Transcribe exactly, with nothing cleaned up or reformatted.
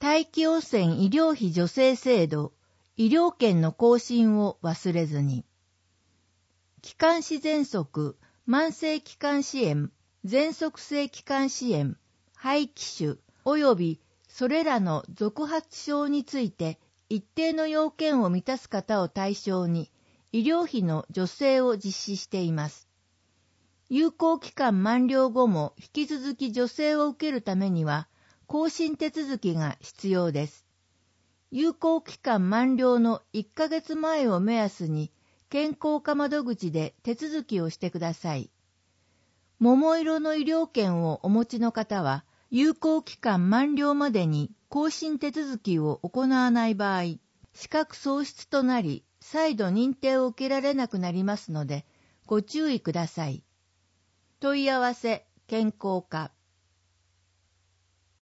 大気汚染医療費助成制度、医療券の更新を忘れずに。気管支喘息、慢性気管支炎、喘息性気管支炎、肺気腫及びそれらの続発症について一定の要件を満たす方を対象に医療費の助成を実施しています。有効期間満了後も引き続き助成を受けるためには更新手続きが必要です。有効期間満了のいっかげつまえを目安に健康課窓口で手続きをしてください。桃色の医療券をお持ちの方は有効期間満了までに更新手続きを行わない場合、資格喪失となり再度認定を受けられなくなりますのでご注意ください。問い合わせ健康課